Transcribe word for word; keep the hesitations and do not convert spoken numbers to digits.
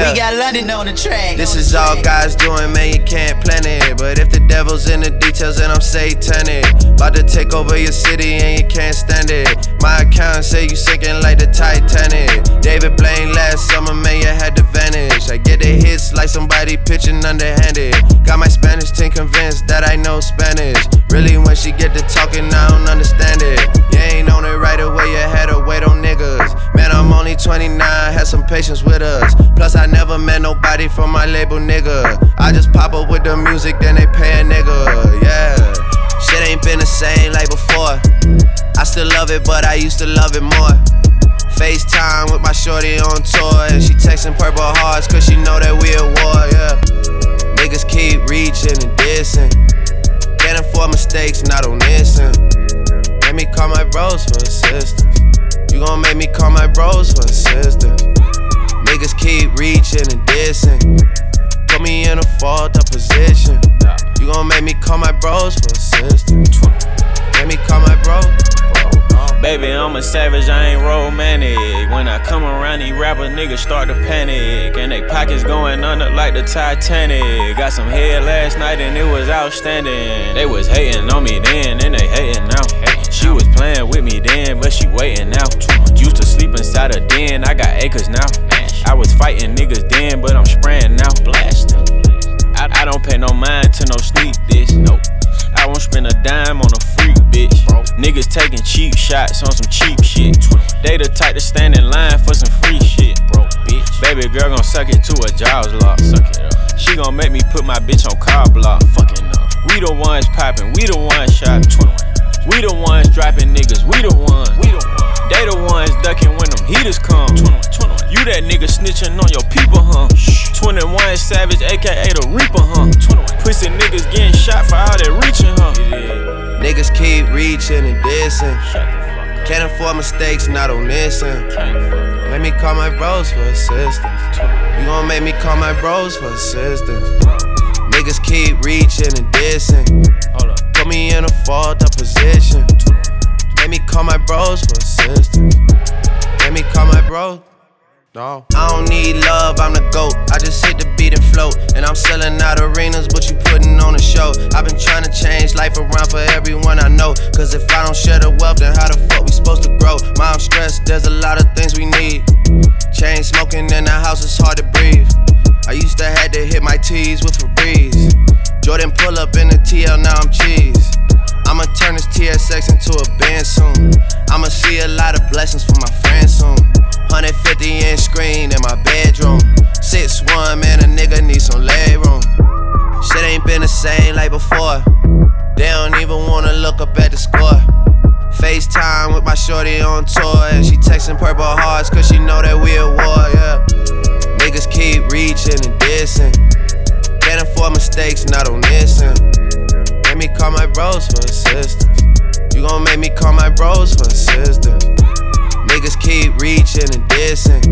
We got London on the track. This is all God's doing, man, you can't plan it. But if the devil's in the details, then I'm satanic. About to take over your city and you can't stand it. My accountant say you sinking like the Titanic. David Blaine last summer, man, you had to vanish. I get the hits like somebody pitching underhanded. Got my Spanish team convinced that I know Spanish. Really, when she get to talking, I don't understand it. You ain't on it right away, you had to wait on niggas. Man, I'm only twenty-nine, had some patience with us. Plus, I never met nobody from my label, nigga. I just pop up with the music, then they pay a nigga, yeah. Shit ain't been the same like before. I still love it, but I used to love it more. FaceTime with my shorty on tour, and she texting purple hearts cause she know that we at war, yeah. Niggas keep reaching and dissing. Can't afford mistakes, not on this end. Let me call my bros for assistance. You gon' make me call my bros for assistance. Niggas keep reaching and dissing. Put me in a fucked up position. You gon' make me call my bros for assistance. Let me call my bros. Baby, I'm a savage, I ain't romantic. When I come around, these rapper niggas start to panic. And they pockets going under like the Titanic. Got some head last night and it was outstanding. They was hating on me then and they hating now. She was playing with me then, but she waiting now. Used to sleep inside a den, I got acres now. I was fighting niggas then, but I'm spraying now. Blasting. I, I don't pay no mind to no sneak this. Nope. I won't spend a dime on a freak, bitch. Bro. Niggas taking cheap shots on some cheap shit. They the type to stand in line for some free shit, bro. Bitch. Baby girl gon' suck it to a jaws lock. Suck it up. She gon' make me put my bitch on car block. Fucking up. We the ones poppin', we the ones shopping. We the ones dropping niggas, we the ones. We the ones. They the ones ducking when them heaters come. You that nigga snitching on your people, huh? twenty-one Savage, aka the Reaper, huh? Pussy niggas getting shot for all that reaching, huh? Yeah. Niggas keep reaching and dissing. Can't afford mistakes, not on this end. Let me call my bros for assistance. You gon' make me call my bros for assistance. Niggas keep reaching and dissing. Put me in a fucked up position. Let me call my bros for assistance. Let me call my bros. No. I don't need love, I'm the GOAT. I just hit the beat and float. And I'm selling out arenas, but you putting on a show. I've been trying to change life around for everyone I know. Cause if I don't share the wealth, then how the fuck we supposed to grow? Mom stressed, there's a lot of things we need. Chain smoking in the house, it's hard to breathe. I used to had to hit my T's with Febreze. Jordan pull up in the T L, now I'm cheese. I'ma turn this T S X into a band soon. I'ma see a lot of blessings for my friends soon. one fifty inch screen in my bedroom. six one, man, a nigga need some leg room. Shit ain't been the same like before. They don't even wanna look up at the score. FaceTime with my shorty on tour, and she texting purple hearts cause she know that we at war, yeah. Niggas keep reaching and dissing. Can't afford mistakes, not on this end. Let me call my bros for assistance. You gon' make me call my bros for assistance. Niggas keep reaching and dissing.